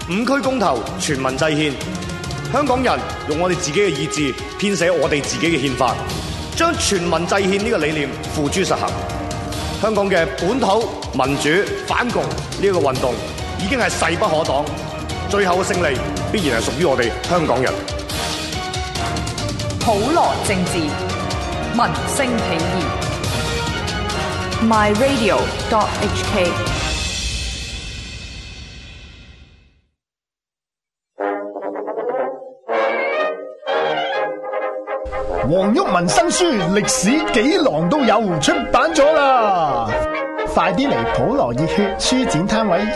5區公投，全民制憲。香港人用我哋自己嘅意志編寫我哋自己嘅憲法，將全民制憲呢個理念付諸實行。香港嘅本土民主反共呢個運動已經係勢不可擋，最後嘅勝利必然係屬於我哋香港人。 普羅政治，民聲起義。myradio.hk。 黃毓民新書歷史幾廊都有出版咗啦，快啲嚟普羅熱血書展攤位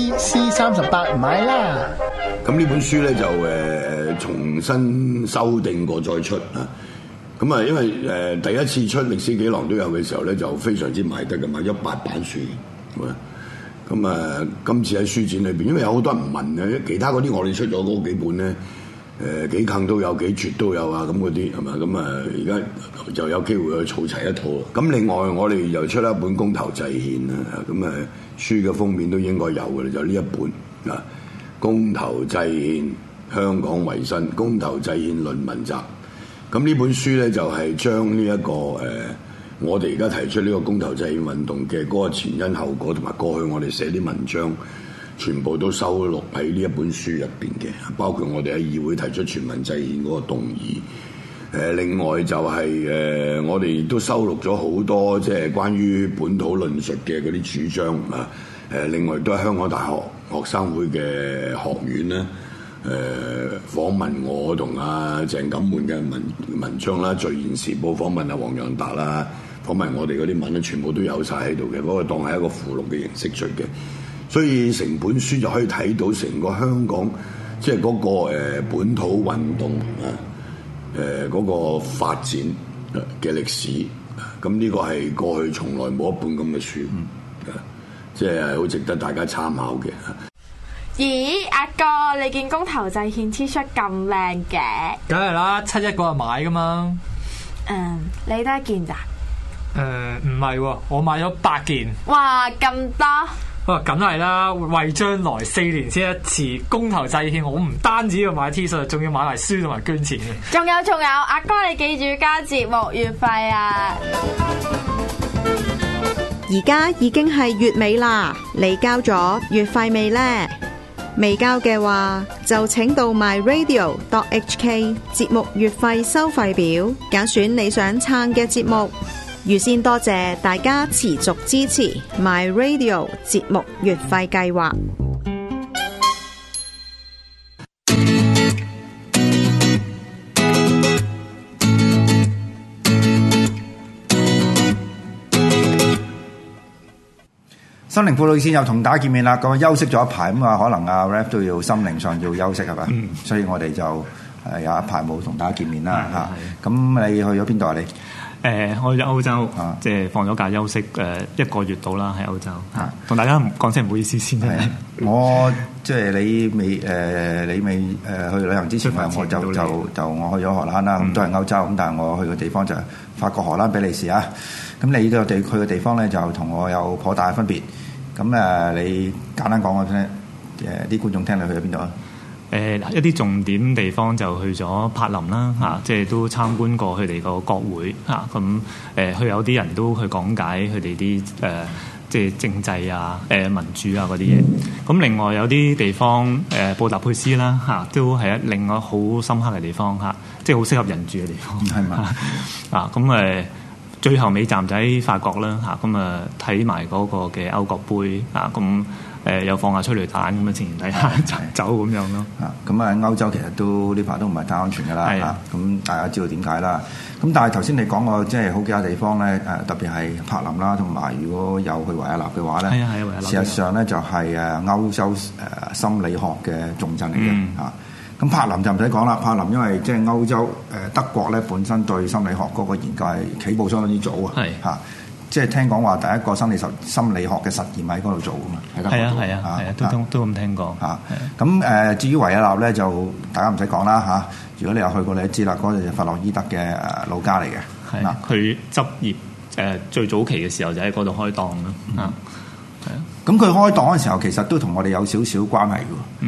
1BC38 買啦！ 咁呢本書咧就重新修訂過再出啊！咁啊，因為第一次出歷史幾廊都有嘅時候咧，就非常之賣得嘅，賣咗8版書嘅。咁啊，今次喺書展裏邊，因為有好多人問嘅，其他嗰啲我哋出咗嗰幾本咧。幾近都有，幾絕都有啊！咁嗰啲係嘛？咁啊，而家就有機會去儲齊一套。咁另外，我哋又出咗一本《公投制憲》啊！咁啊，書嘅封面都應該有嘅啦，就呢一本啊，《公投制憲香港維新公投制憲論文集》。咁呢本書咧就係將呢一個我哋而家提出呢個公投制憲運動嘅嗰個前因後果，同埋過去我哋寫啲文章，全部都收錄喺呢一本書入邊嘅，包括我哋喺議會提出全民制憲嗰個動議。另外就係我哋亦都收錄咗好多即係關於本土論述嘅嗰啲主張啊。另外都係香港大學學生會嘅學院咧，訪問我同阿鄭錦滿嘅文章啦，《聚言時報》訪問阿黃洋達啦，訪問我哋嗰啲文咧，全部都有晒喺度嘅，嗰個當係一個附錄嘅形式出嘅。所以成本書就可以睇到成個香港即係嗰個本土運動啊，嗰個發展嘅歷史。咁呢個係過去從來冇一本咁嘅書，即係好值得大家參考嘅。 咦，阿哥，你件公投制憲 T 恤咁靚嘅？ 梗係啦，7·1嗰日買噶嘛。 你得一件咋？ 唔係喎，我買咗8件。 哇，咁多！ 哇，梗係啦，為將來4年先一次公投制憲，我唔單止要買 T 恤，仲要買埋書同埋捐錢嘅。 仲有，阿哥你記住交節目月費啊！ 而家已經係月尾啦，你交咗月費未呢？未交嘅話，就請到 myradio.hk 節目月費收費表，揀選你想撐嘅節目。預先多謝大家持續支持 My Radio 節目月費計劃。 心靈輔導線又同大家見面啦，咁休息咗一排，咁啊可能阿 Rap 都要心靈上要休息係嘛？所以我哋就有一排冇同大家見面啦嚇。咁你去咗邊度啊？你？ 我去咗歐洲，即係放咗假休息1個月到啦，喺歐洲。同大家講聲唔好意思先。 我即係你未去旅行之前，我就我去咗荷蘭啦，咁都係歐洲，咁但係我去嘅地方就係法國、荷蘭、比利時啊。咁你呢個去嘅地方咧，就同我有頗大嘅分別。咁你簡單講下先，啲觀眾聽你去咗邊度啊？ 一啲重點地方就去咗柏林啦，即係都參觀過佢哋個國會嚇，咁佢有啲人都去講解佢哋啲即係政制啊、民主啊嗰啲嘢。咁另外有啲地方布達佩斯啦嚇，都係另外好深刻嘅地方嚇，即係好適合人住嘅地方係嘛啊咁最後尾站就喺法國啦嚇，咁睇埋嗰個嘅歐國杯啊咁。又放下催淚彈咁嘅情形底下走咁樣咯。 咁喺歐洲其實都呢排都唔係太安全㗎啦。咁大家知道點解啦？咁但係頭先你講過即係好幾個地方咧，特別係柏林啦，同埋如果有去維也納嘅話咧， 維也納事實上咧就係歐洲心理學嘅重鎮嚟嘅嚇。咁柏林就唔使講啦，柏林因為即係歐洲德國咧本身對心理學嗰個研究係起步相當之早啊嚇。即係聽講話第一個心理學嘅實驗喺嗰度做㗎嘛，喺德國做。係啊， 都咁聽過嚇。 咁至於維也納咧，就大家唔使講啦嚇。如果你有去過，你都知啦，嗰度就弗洛伊德嘅老家嚟嘅。 係啊，佢執業最早期嘅時候就喺嗰度開檔啦。係啊。 咁佢開檔嘅時候，其實都同我哋有少少關係嘅。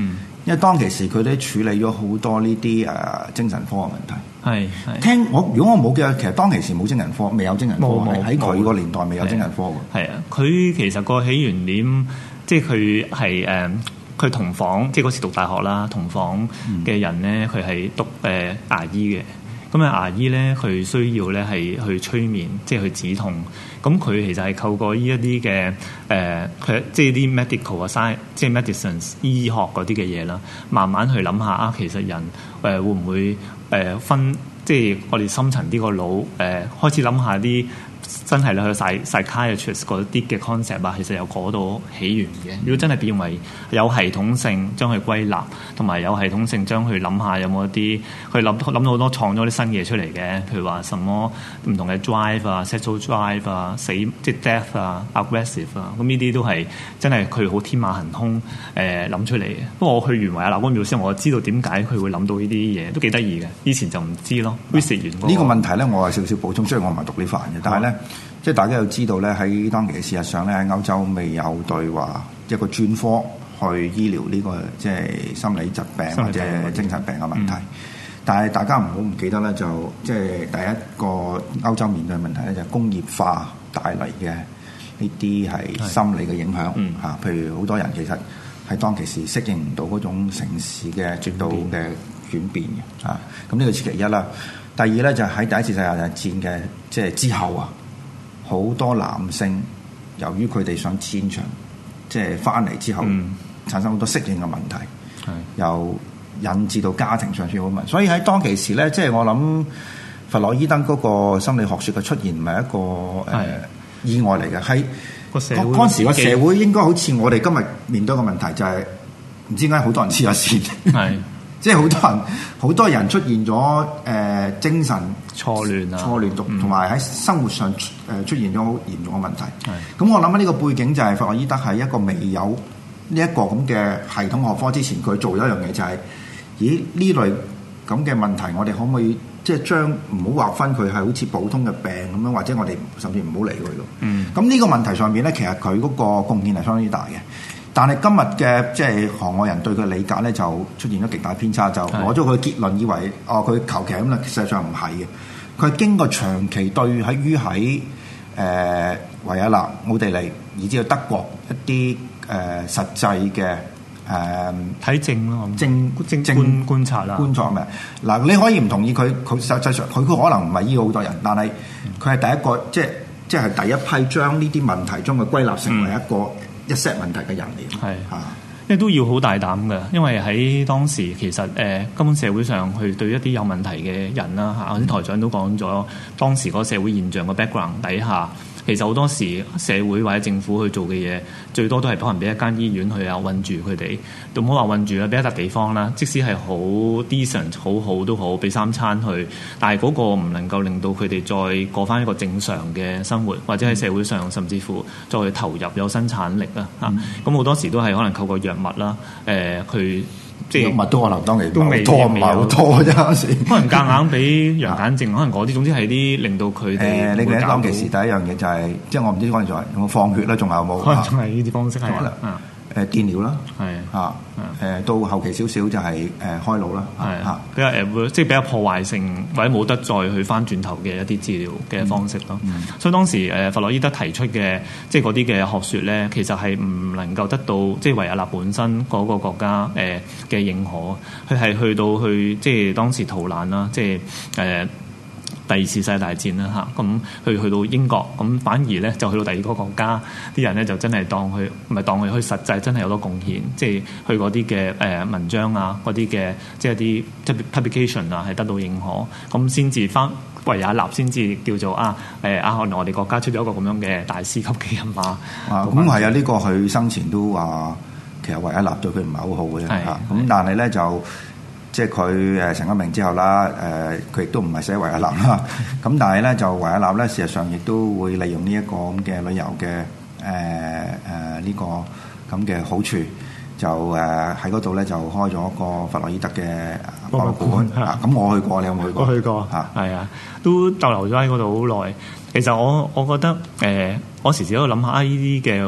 因為當其時佢都處理咗好多呢啲精神科嘅問題。 係如果我冇記錯，其實當其時冇精神科，未有精神科，喺佢個年代未有精神科嘅。 係啊，佢其實個起源點，即係佢係佢同房，即係嗰時讀大學啦，同房嘅人咧，佢係讀牙醫嘅。咁牙醫咧，佢需要咧係去催眠，即係去止痛。咁佢其實係透過呢一啲嘅佢即係啲 medical 啊，即係 medicines 醫學嗰啲嘅嘢啦，慢慢去諗下啊，其實人會唔會分，即係我哋深層啲個腦開始諗下啲。真係去 psychiatrist 嗰啲嘅 concept 啊，其實由嗰度起源嘅。如果真係變為有系統性將佢歸納，同埋有系統性將佢諗下有冇一啲，佢諗到好多創咗啲新嘢出嚟嘅。譬如話什麼唔同嘅 drive 啊 sexual drive 啊，即係 death 啊 aggressive 啊，咁呢啲都係真係佢好天馬行空諗出嚟嘅。不過我去完維也納嗰個廟先，我知道點解佢會諗到呢啲嘢，都幾得意嘅。以前就唔知咯。 呢個問題咧，我有少少補充，雖然我唔係讀呢範嘅，但係咧。即係大家要知道咧，喺當其事實上咧，喺歐洲未有對話一個專科去醫療呢個即係心理疾病或者精神病嘅問題。但係大家唔記得咧，就即係第一個歐洲面對嘅問題咧，就係工業化帶嚟嘅呢啲係心理嘅影響嚇。譬如好多人其實喺當其時適應唔到嗰種城市嘅極度嘅轉變嘅嚇。咁呢個係其一啦。第二咧就喺第一次世界大戰嘅即係之後啊。好多男性由於佢哋上戰場，即係翻嚟之後，產生好多適應嘅問題，又引致到家庭上出好問題。所以喺當其時咧，即係我諗弗洛伊德嗰個心理學說嘅出現，唔係一個意外嚟嘅。喺嗰時個社會應該好似我哋今日面對嘅問題，就係唔知點解好多人黐咗線。即係好多人出現咗精神錯亂同埋喺生活上出現咗好嚴重嘅問題。咁我諗喺呢個背景就係弗洛伊德係一個未有呢一個咁嘅系統學科之前，佢做咗一樣嘢就係，呢類咁嘅問題，我哋可唔可以即係將唔好劃分佢係好似普通嘅病咁樣，或者我哋甚至唔好理佢咯。咁呢個問題上面咧，其實佢嗰個貢獻係相當之大嘅。但係今日嘅即係行外人對佢理解咧，就出現咗極大偏差，就攞咗佢結論，以為佢求其咁啦，實際上唔係嘅。佢係經過長期對於喺維也納、奧地利，以至到德國一啲實際嘅睇症咯，觀察啦， 觀察咩？嗱，你可以唔同意佢實際上佢可能唔係醫好多人，但係佢係第一個即係第一批將呢啲問題將佢歸納成為一 set 問題嘅人嚟， 係因為都要好大膽嘅，因為喺當時其實根本社會上去對一啲有問題嘅人啦嚇，頭先台長都講咗當時嗰個社會現象嘅 background 底下。其實好多時社會或者政府去做嘅嘢，最多都係可能俾一間醫院去韞住佢哋，都唔好話韞住啦，俾一笪地方啦。即使係好 decent 好都好，俾3餐去，但係嗰個唔能夠令到佢哋再過翻一個正常嘅生活，或者喺社會上甚至乎再投入有生產力啦嚇。咁好多時都係可能透過藥物啦，佢。即係藥物都可能當其都未多唔係好多啫， 可能夾硬俾陽癇症，可能嗰啲總之係啲令到佢哋你記得當其時第一樣嘢就係，即係我唔知可能仲有冇放血啦，仲有冇？ 可能仲係呢啲方式係啦。 電療啦，到後期少少就係開腦啦， 比較即係比較破壞性或者冇得再去翻轉頭嘅一啲治療嘅方式咯。所以當時弗洛伊德提出嘅即係嗰啲嘅學説咧，其實係唔能夠得到即係維也納本身嗰個國家嘅認可，佢係去到即係當時逃難啦，即係第二次世界大戰啦嚇，咁去到英國，咁反而咧就去到第二個國家，啲人咧就真係當佢唔係當佢去實際真係有多貢獻，即係去嗰啲嘅文章啊，嗰啲嘅即係啲 publication 啊係得到認可，咁先至翻維也納先至叫做可能我哋國家出咗一個咁樣嘅大師級嘅人馬。 咁係啊，呢個佢生前都話其實維也納對佢唔係好好嘅嚇，咁但係咧就。即係佢成咗名之後啦，佢亦都唔係寫維也納啦。咁但係咧就維也納咧，事實上亦都會利用呢一個咁嘅旅遊嘅呢個咁嘅好處，就喺嗰度咧就開咗個弗洛伊德嘅博物館。咁我去過，你有冇去過？ 我去過嚇，係啊，都逗留咗喺嗰度好耐。其實我覺得我時時喺度諗下呢啲嘅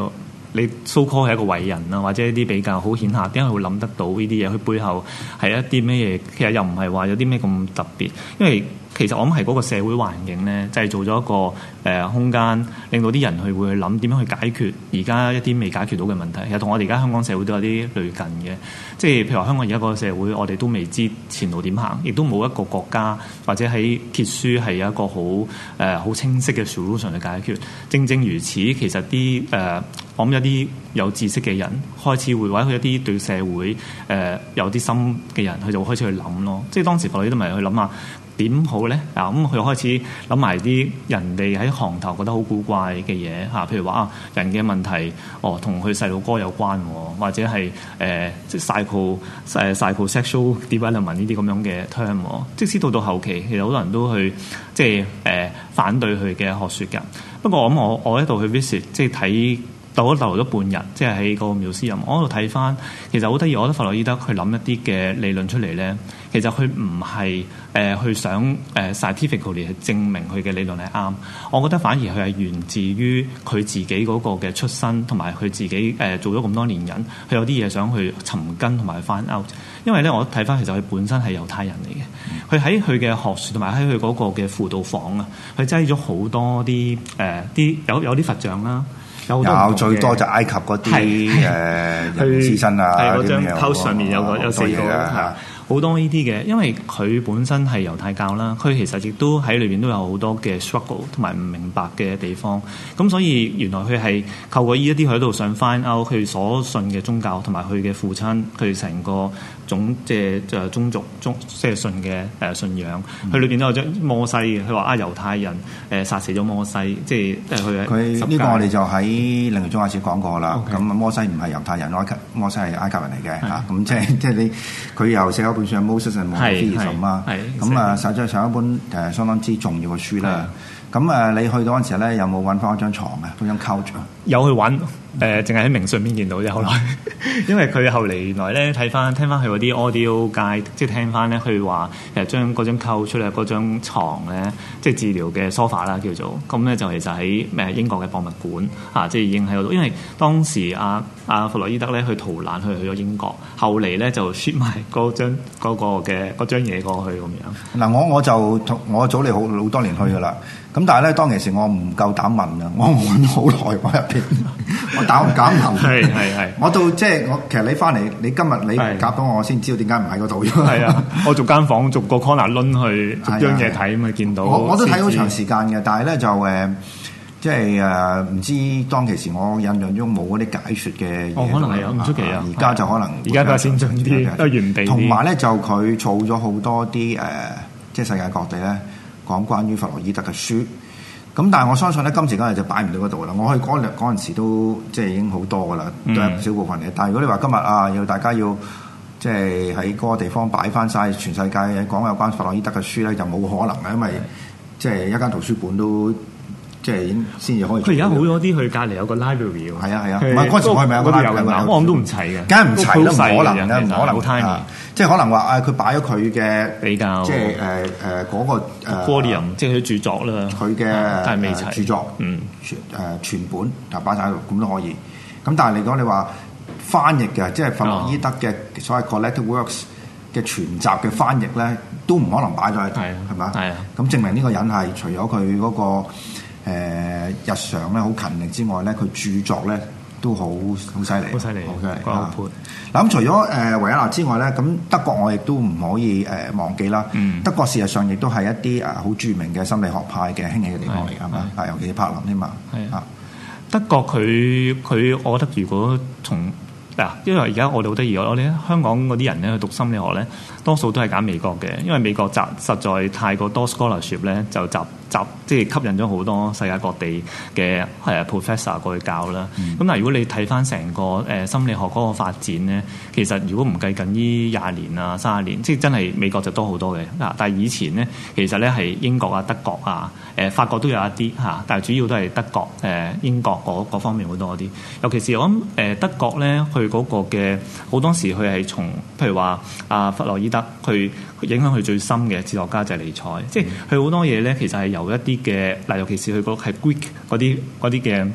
你 so call 係一個偉人啦，或者一啲比較好顯赫，點解佢會諗得到呢啲嘢？佢背後係一啲咩嘢？其實又唔係話有啲咩咁特別，因為其實我諗係嗰個社會環境咧，製造咗一個空間，令到啲人去會去諗點樣去解決而家一啲未解決到嘅問題。其實同我哋而家香港社會都有啲類近嘅，即係譬如話香港而家個社會，我哋都未知前路點行，亦都冇一個國家或者喺揭書係有一個好清晰嘅 solution 去解決。正如此，其實啲我諗有啲有知識嘅人開始會，或者佢一啲對社會有啲心嘅人，佢就會開始去諗咯。即係當時弗洛伊德咪去諗下點好咧？咁佢開始諗埋啲人哋喺行頭覺得好古怪嘅嘢譬如話人嘅問題同佢細路哥有關，或者係即係 psychosexual development 呢啲咁樣嘅 term。即使到後期，其實好多人都去即係反對佢嘅學説㗎。不過我喺度去 visit， 即係睇。逗留咗半日，即係喺個廟師任，我喺度睇翻，其實好得意。我覺得弗洛伊德佢諗一啲嘅理論出嚟咧，其實佢唔係去想scientifically 去證明佢嘅理論係啱。我覺得反而佢係源自於佢自己嗰個嘅出身，同埋佢自己做咗咁多年人，佢有啲嘢想去尋根同埋 find out。因為咧，我睇翻其實佢本身係猶太人嚟嘅，佢喺佢嘅學術同埋喺佢嗰個嘅輔導房啊，佢擠咗好多啲有啲佛像啦。有最多就埃及嗰啲人之身啊， 嗰張 post 上面有4個好多呢啲嘅，因為佢本身係猶太教啦，佢其實亦都喺裏邊都有好多嘅 struggle 同埋唔明白嘅地方，咁所以原來佢係透過呢一啲喺度想 find out 佢所信嘅宗教同埋佢嘅父親佢成個即係宗族即係信嘅信仰，佢裏邊都有張摩西嘅，佢話猶太人殺死咗摩西，即係佢呢個我哋就喺另外中亞史講過啦。咁摩西唔係猶太人，摩西係埃及人嚟嘅嚇。咁即係你佢又寫咗本書《Moses and Monotheism》啊。咁實際上一本相當之重要嘅書啦。咁你去到嗰陣時咧，有冇揾翻嗰張牀啊？嗰張 couch 啊？ 有去揾，淨係喺明信片見到啫。後來，因為佢後嚟原來咧聽翻佢嗰啲 audio guide，即係聽翻咧，佢話將嗰張 couch 出嚟嗰張牀咧，即係治療嘅 sofa 啦叫做，咁咧就其實喺英國嘅博物館即係已經喺嗰度。因為當時弗洛伊德咧去逃難去咗英國，後嚟咧就 ship 埋嗰張嘢過去咁樣。 嗱，我早你好多年去噶啦。咁但係咧，當其時我唔夠膽問啊！我揾好耐我入邊，我膽唔敢問。係。我到即係其實你翻嚟，你今日你夾到我先知道點解唔喺嗰度。係啊， 我逐間房逐個 corner 攆去逐張嘢睇嘛，見到。 我都睇好長時間嘅，但係咧就即係唔知當其時我印象中冇嗰啲解説嘅嘢。 可能係有唔出奇啊！ 而家就可能而家比較先進啲，都原地。 同埋咧就佢儲咗好多啲即係世界各地咧。講關於弗洛伊德嘅書，咁但係我相信咧，今時今日就擺唔到嗰度啦。我去嗰陣時都即係已經好多噶啦，都係唔少部分嘅。但係如果你話今日要大家要即係喺嗰個地方擺翻晒全世界講有關弗洛伊德嘅書咧，就冇可能嘅，因為即係一間圖書館都即係已經先至可以。 佢而家好多啲，佢隔離有個 library 喎。 係啊，唔係嗰陣時我係咪有個 library？ 我諗都唔齊嘅， 梗係唔齊啦，唔可能嘅，唔可能好 tiny。 即係可能話佢擺咗佢嘅比較， 即係嗰個 volume，即係佢著作啦， 佢嘅未齊著作，全本就擺晒喺度，咁都可以。咁但係嚟講，你話翻譯嘅，即係弗洛伊德嘅所謂 collected works 嘅全集嘅翻譯咧，都唔可能擺咗喺度，係嘛？係啊。咁證明呢個人係除咗佢嗰個日常咧好勤力之外咧，佢著作咧都好犀利， 好犀利， 嗱咁除咗維也納之外咧，咁德國我亦都唔可以忘記啦。德國事實上亦都係一啲好著名嘅心理學派嘅興起嘅地方嚟，係嘛？尤其是柏林添嘛。 德國佢，我覺得如果從因為而家我哋好得意，我哋香港嗰啲人咧去讀心理學咧，多數都係揀美國嘅，因為美國實在太過多 scholarship 咧，就即係吸引咗好多世界各地嘅professor 過去教啦。咁但係如果你睇翻成個心理學嗰個發展咧，其實如果唔計近呢20年啊30年，即係真係美國就多好多嘅。但係以前咧，其實咧係英國啊、德國啊、法國都有一啲但係主要都係德國、英國嗰方面會多啲。尤其是我諗德國咧，佢嗰個嘅好多時佢係從譬如話弗洛伊德，佢影響佢最深嘅哲學家就係尼采，即係佢好多嘢咧，其實係由一啲嘅尤其是佢嗰係 Greek 嗰啲嘅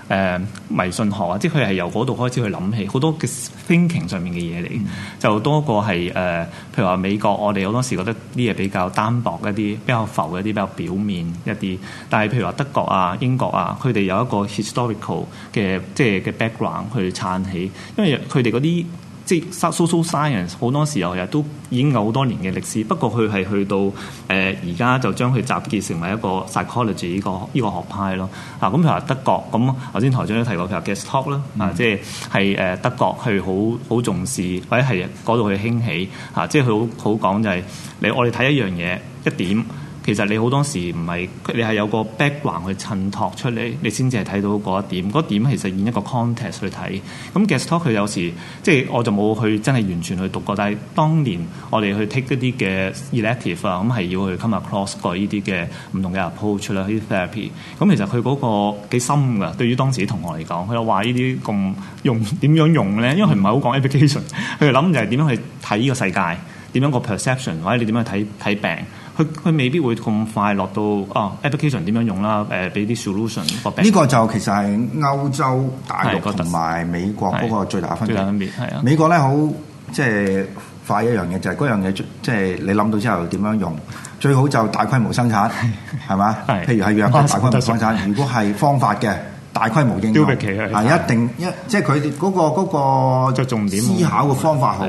迷信學啊，即係佢係由嗰度開始去諗起好多嘅 thinking 上面嘅嘢嚟，就多過係譬如話美國，我哋好多時覺得啲嘢比較單薄一啲，比較浮一啲，比較表面一啲。但係譬如話德國啊、英國啊，佢哋有一個 historical 嘅即係嘅 background 去撐起，因為佢哋嗰啲。即係 social science 好多時候其實都已經有好多年嘅歷史，不過佢係去到而家就將佢集結成為一個 psychology 呢個學派咯。咁譬如話德國，咁頭先台長都提過，譬如 Gestalt 啦，即係德國係好重視，或者係嗰度去興起即係佢好講就係我哋睇一樣嘢一點。其實你好多時唔係，你係有個 background 去襯托出嚟，你先至係睇到嗰一點。嗰點其實以一個 context 去睇。咁 Gestalt 佢有時即係我就冇去真係完全去讀過，但係當年我哋去 take 一啲嘅 elective 咁係要去 come across 過呢啲嘅唔同嘅 approach 啦，呢啲 therapy。咁其實佢嗰個幾深㗎，對於當時啲同學嚟講，佢又話呢啲咁用點樣用咧？因為佢唔係好講 application， 佢哋諗就係點樣去睇呢個世界，點樣個 perception， 或者你點樣睇病。佢未必會咁快落到application 點樣用啦，俾啲 solution 個病。呢個就其實係歐洲大陸同埋美國嗰個最大分別。係啊，美國咧好即係快一樣嘢，就係嗰樣嘢即係你諗到之後點樣用，最好就大規模生產，係嘛？譬如係藥嘅大規模生產，如果係方法嘅大規模應用，係一定即係佢哋嗰個重點思考嘅方法好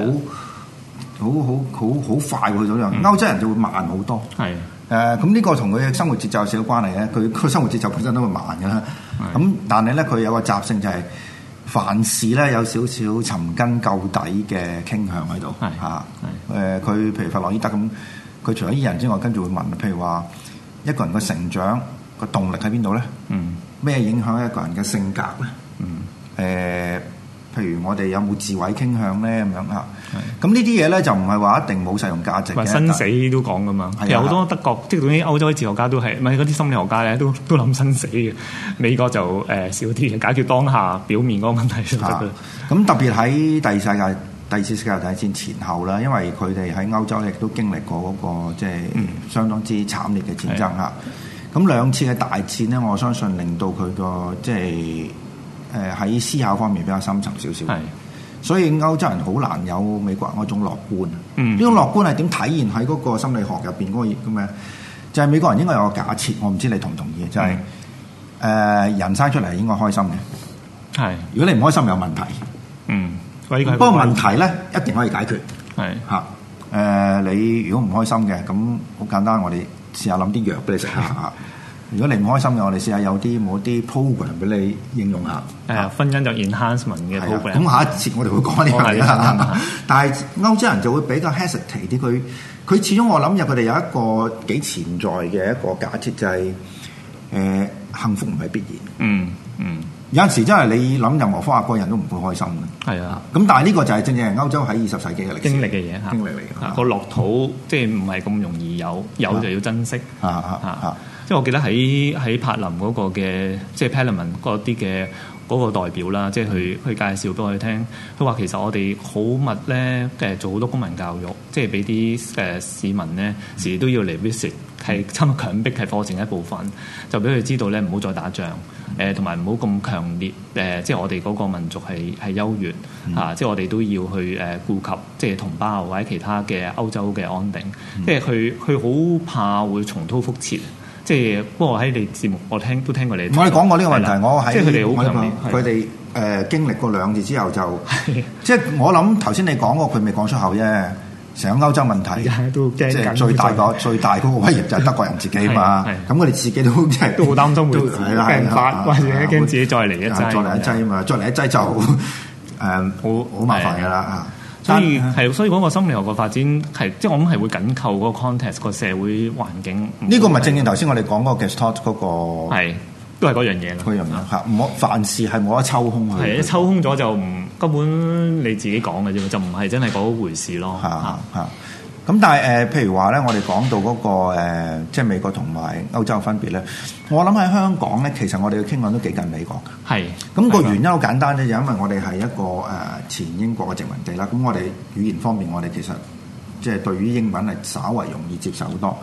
快去到樣，歐洲人就會慢好多。係咁呢個同佢嘅生活節奏有少少關係嘅，佢個生活節奏本身都會慢嘅啦。咁但係咧佢有個習性就係凡事咧有少少尋根究底嘅傾向喺度嚇。佢譬如弗洛伊德咁，佢除咗醫人之外，跟住會問，譬如話一個人嘅成長個動力喺邊度咧？咩影響一個人嘅性格咧？譬如我哋有冇自毀傾向咧咁樣嚇，咁呢啲嘢咧就唔係話一定冇實用價值嘅。生死都講噶嘛，有好多德國即係嗰啲歐洲啲哲學家都係，唔係嗰啲心理學家咧都諗生死嘅。美國就少啲嘅，解決當下表面嗰個問題就得嘅。咁特別喺第二次世界大戰前後啦，因為佢哋喺歐洲亦都經歷過嗰個即係相當之慘烈嘅戰爭嚇。咁兩次嘅大戰咧，我相信令到佢個即係。喺思考方面比較深層少少，所以歐洲人好難有美國人嗰種樂觀。呢種樂觀係點體現喺嗰個心理學入邊嗰個咁嘅？就係美國人應該有個假設，我唔知你同唔同意，就係人生出嚟應該開心嘅。係，如果你唔開心有問題。不過問題咧一定可以解決。係嚇你如果唔開心嘅，咁好簡單，我哋試下諗啲藥俾你食下。如果你唔開心嘅，我哋試下有冇啲 program 俾你應用下。婚姻就 enhancement 嘅 program。咁下一節我哋會講呢樣嘢啦。但係歐洲人就會比較 hesitate 啲，佢始終我諗入佢哋有一個幾潛在嘅一個假設，就係幸福唔係必然。有陣時真係你諗任何方法，個人都唔會開心嘅。係啊。咁但係呢個就係正正係歐洲喺20世紀嘅歷史經歷嘅嘢，經歷嚟嘅。個樂土即係唔係咁容易有就要珍惜。即係我記得喺柏林嗰個嘅即係 Parliament 嗰啲嘅嗰個代表啦，即係佢介紹俾我哋聽，佢話其實我哋好密咧做好多公民教育，即係俾啲市民咧時都要嚟 visit， 係差唔多強迫係課程一部分，就俾佢知道咧唔好再打仗，同埋唔好咁強烈即係我哋嗰個民族係優越即係我哋都要去顧及即係同胞或者其他嘅歐洲嘅安定，即係佢好怕會重蹈覆轍。即係不過喺你節目我都聽過你。我哋講過呢個問題，我喺即係佢哋好強烈，佢哋經歷過兩次之後就即係我諗頭先你講過佢未講出口啫。成個歐洲問題都驚，即係最大嗰個威脅就係德國人自己嘛。咁佢哋自己都即係都好擔心會病發，或者驚自己再嚟一劑嘛。再嚟一劑就好麻煩㗎啦。所以嗰個心理學嘅發展係，即係我諗係會緊扣嗰個 context 個社會環境。呢個咪正正頭先我哋講嗰個 Gestalt 嗰個係都係嗰樣嘢啦。嗰樣嘢嚇，唔好凡事係冇得抽空啊。係一抽空咗就根本你自己講嘅啫，就唔係真係嗰回事咯。嚇。咁但係譬如話咧，我哋講到嗰個即係美國同埋歐洲嘅分別咧，我諗喺香港咧，其實我哋嘅傾向都幾近美國嘅。係。咁個原因好簡單啫，就因為我哋係一個前英國嘅殖民地啦。咁我哋語言方面，我哋其實即係對於英文係稍為容易接受好多。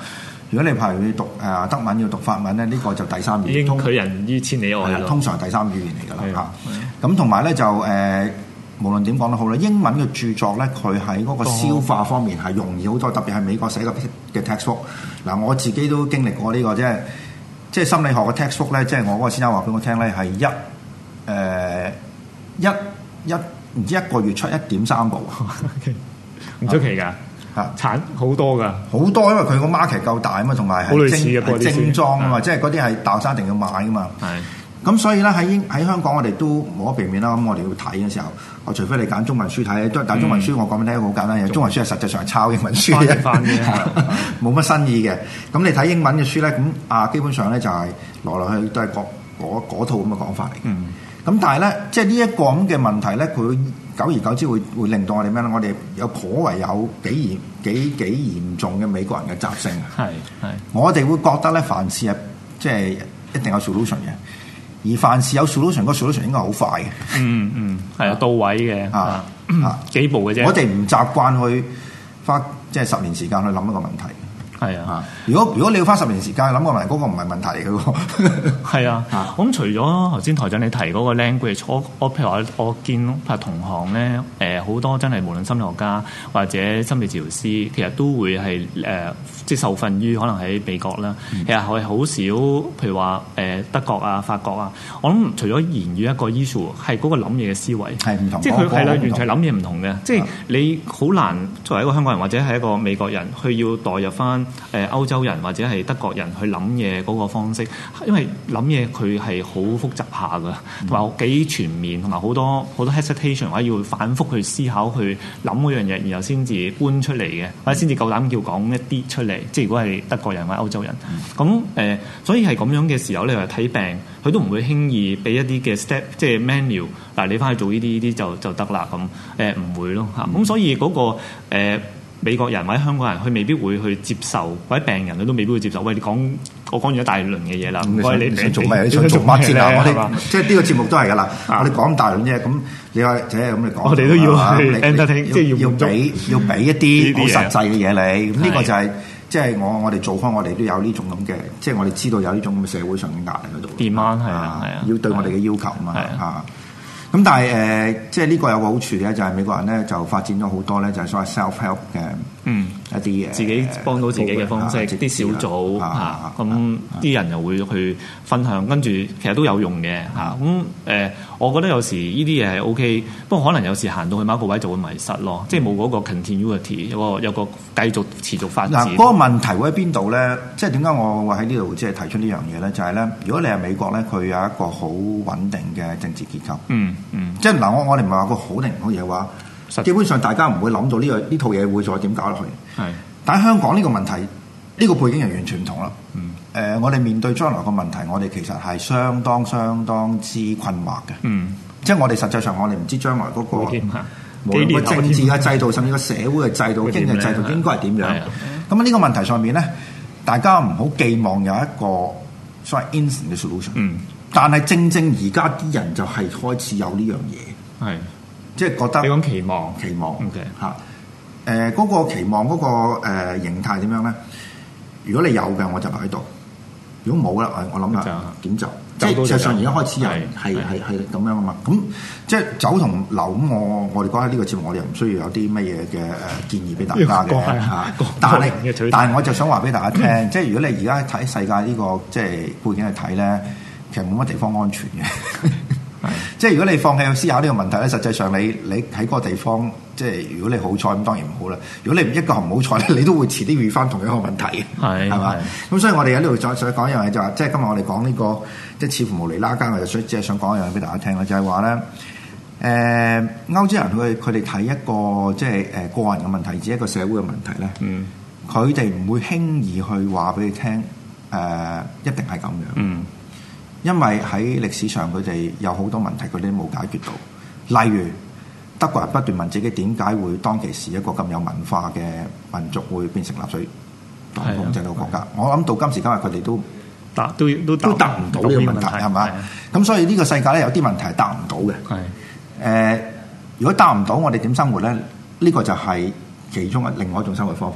如果你譬如要讀德文要讀法文咧，呢個就第三語言， 已經拒人於千里外咯。 通常係第三語言嚟㗎啦嚇。咁同埋咧就無論點講都好啦，英文嘅著作咧，佢喺嗰個消化方面係容易好多，特別係美國寫嘅 textbook。嗱，我自己都經歷過呢個，即係心理學嘅 textbook 咧，即係我嗰個先生話俾我聽咧，係唔知一個月出1.3部， 唔出奇㗎。產好多㗎， 好多，因為佢個 market 夠大啊嘛，同埋係精裝啊嘛，即係嗰啲係大學生一定要買㗎嘛。咁所以咧喺香港我哋都冇得避免啦。咁我哋要睇嘅時候，我除非你揀中文書睇，但中文書我講俾你聽好簡單嘅，中文書係實際上係抄英文書嘅，冇乜新意嘅。咁你睇英文嘅書咧，咁基本上咧就係來來去都係嗰套咁嘅講法嚟嘅。咁但係咧，即係呢一個咁嘅問題咧，佢久而久之會令到我哋咩咧？我哋有頗為有幾嚴重嘅美國人嘅習性。係我哋會覺得咧，凡事係即係一定有 solution 嘅。而凡事有 solution，個 solution 應該好快嘅。 係到位嘅幾步嘅啫。 我哋唔習慣去花即係10年時間去諗一個問題。係啊，如果你要花10年時間去諗個問題，嗰個唔係問題嚟嘅喎。係啊，咁除咗頭先台長你提嗰個 language， 我譬如話我見同行咧，好多真係無論心理學家或者心理治療師，其實都會係即係受訓於可能喺美國啦。其實係好少，譬如話德國啊、法國啊，我諗除咗言語一個 issue， 係嗰個諗嘢嘅思維係唔同，即係佢係啦，完全係諗嘢唔同嘅。即係你好難作為一個香港人或者係一個美國人，佢要代入翻歐洲人或者係德國人去諗嘢嗰個方式，因為諗嘢佢係好複雜下㗎，同埋幾全面，同埋好多 hesitation，或者要反覆去思考去諗嗰樣嘢，然後先至搬出嚟嘅，或者先至夠膽叫講一啲出嚟。即係如果係德國人或者歐洲人，咁所以係咁樣嘅時候，你話睇病，佢都唔會輕易俾一啲嘅 step， 即係 menu， 嗱你翻去做呢啲就得啦咁，唔會咯嚇。咁所以嗰個美國人或者香港人，佢未必會去接受，或者病人佢都未必會接受。喂，我講完一大輪嘅嘢啦，唔該你想做咩？你想做乜先啊？我哋即係呢個節目都係㗎啦。我哋講咁大輪啫，咁你話即係咁你講，我哋都要去 entertain， 即係要俾一啲好實際嘅嘢你。咁呢個就係即係我哋做開，我哋都有呢種咁嘅，即係我哋知道有呢種咁嘅社會上嘅壓力喺度。demand 係啊，要對我哋嘅要求啊嘛嚇。咁但係即係呢個有個好處嘅，就係美國人咧就發展咗好多咧，就係所謂 self-help 嘅一啲嘢，自己幫到自己嘅方式，啲小組嚇，咁啲人又會去分享，跟住其實都有用嘅嚇。咁我覺得有時呢啲嘢係 OK， 不過可能有時行到去某一個位就會迷失咯，即係冇嗰個 continuity， 有個繼續持續發展。嗱，嗰個問題會喺邊度咧？即係點解我會喺呢度即係提出呢樣嘢咧？就係咧，如果你係美國咧，佢有一個好穩定嘅政治結構。即係嗱，我哋唔係話個好定唔好嘢話，基本上大家唔會諗到呢套嘢會再點搞落去。係，但係香港呢個問題，呢個背景又完全唔同啦。我哋面對將來個問題，我哋其實係相當之困惑嘅。即係我哋實際上我哋唔知將來嗰個無論個政治嘅制度，甚至個社會嘅制度、經濟制度應該係點樣。咁喺呢個問題上面咧，大家唔好寄望有一個所謂 instant 嘅 solution。但係正而家啲人就係開始有呢樣嘢，係即係覺得你講期望，OK 嚇，嗰個期望嗰個形態點樣咧？如果你有嘅，我就喺度；如果冇啦，我諗下點走。即係事實上而家開始有係咁樣啊嘛。咁即係走同留咁，我哋講喺呢個節目，我哋又唔需要有啲乜嘢嘅建議俾大家嘅嚇。但係我就想話俾大家聽，即係如果你而家睇世界呢個即係背景去睇咧。其實冇乜地方安全嘅，即係如果你放棄去思考呢個問題咧，實際上你喺嗰個地方，即係如果你好彩咁當然唔好啦。如果你一個唔好彩咧，你都會遲啲遇翻同一個問題嘅，係嘛？咁所以我哋喺呢度再講一樣嘢就話，即係今日我哋講呢個即係似乎無厘啦更，我就即係想講一樣嘢俾大家聽啦，就係話咧，歐洲人佢哋睇一個即係個人嘅問題，至一個社會嘅問題咧，佢哋唔會輕易去話俾你聽，一定係咁樣。因為喺歷史上佢哋有好多問題佢哋都冇解決到，例如德國人不斷問自己點解會當其時一個咁有文化嘅民族會變成納粹黨控制到國家。我諗到今時今日佢哋都答唔到呢個問題係嘛？咁所以呢個世界咧有啲問題係答唔到嘅。如果答唔到我哋點生活咧？呢個就係其中另外一種生活方法嚟嘅。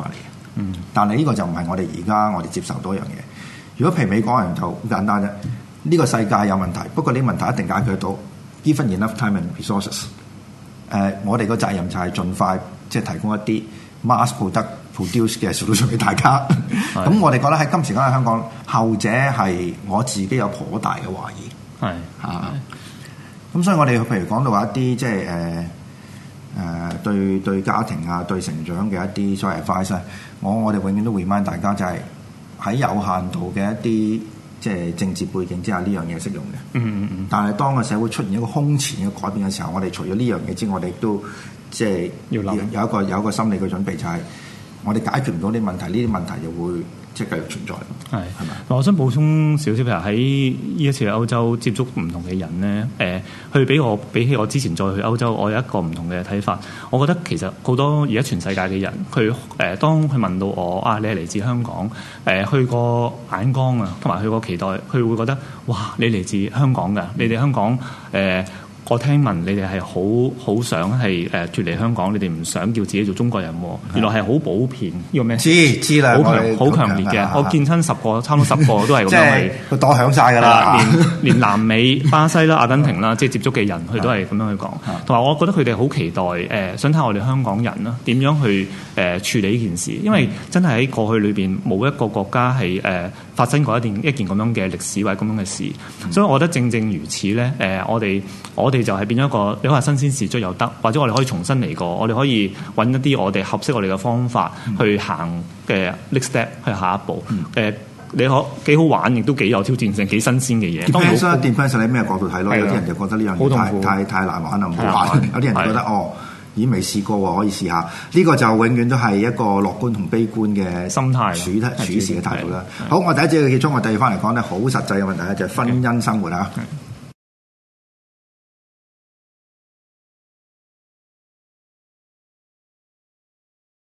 但係呢個就唔係我哋接受到一樣嘢。如果譬如美國人就好簡單啫，呢個世界有問題，不過呢個問題一定解決得到。Given enough time and resources，我哋個責任就係盡快即係提供一啲 mass produce 嘅 solution 俾大家。咁我哋覺得喺今時今日香港，後者係我自己有頗大嘅懷疑。係嚇。咁所以我哋譬如講到話一啲即係對家庭啊、對成長嘅一啲所謂 advice 咧，我哋永遠都 remind 大家就係喺有限度嘅一啲即係政治背景之下，呢樣嘢適用嘅。但係當個社會出現一個空前嘅改變嘅時候，我哋除咗呢樣嘢之外，我哋亦都即係要有一個心理嘅準備，就係我哋解決唔到啲問題，呢啲問題就會即係繼續存在。係咪？ 我想補充少少，譬如喺呢一次去歐洲接觸唔同嘅人咧，去比起我之前再去歐洲，我有一個唔同嘅睇法。我覺得其實好多而家全世界嘅人，佢當佢問到我你係嚟自香港，去過眼光啊，同埋去過期待，佢會覺得哇，你嚟自香港㗎，你哋香港我聽聞你哋係好想係脫離香港，你哋唔想叫自己做中國人喎。原來係好普遍呢個咩？知啦，好強烈嘅。我見親差唔多10個都係咁樣去， 都當響晒㗎啦。 連南美、巴西啦、阿根廷啦，即係接觸嘅人，佢都係咁樣去講。同埋我覺得佢哋好期待想睇下我哋香港人啦點樣去處理呢件事，因為真係喺過去裏邊冇一個國家係發生過一件咁樣嘅歷史或者咁樣嘅事，所以我覺得正正如此咧。我哋就係變咗一個，你話新鮮事足又得，或者我哋可以重新嚟過，我哋可以揾一啲我哋合適我哋嘅方法去行嘅 next step 去下一步。你幾好玩，亦都幾有挑戰性，幾新鮮嘅嘢。 depends 你咩角度睇咯？有啲人就覺得呢樣嘢太難玩啦，唔好玩。有啲人就覺得已經未試過喎，可以試下。呢個就永遠都係一個樂觀同悲觀嘅心態處事嘅態度啦。好，我第一節嘅結束，我第二翻嚟講咧，好實際嘅問題咧，就係婚姻生活啊。